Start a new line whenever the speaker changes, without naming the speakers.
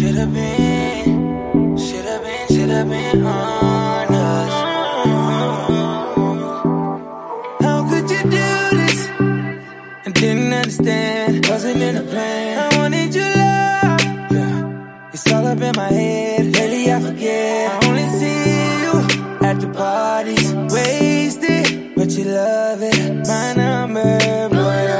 Should've been honest. How could you do this? I didn't understand, wasn't in the plan. I wanted your love, yeah. It's all up in my head, lately I forget. I only see you at the parties, wasted, but you love it. My number, blowing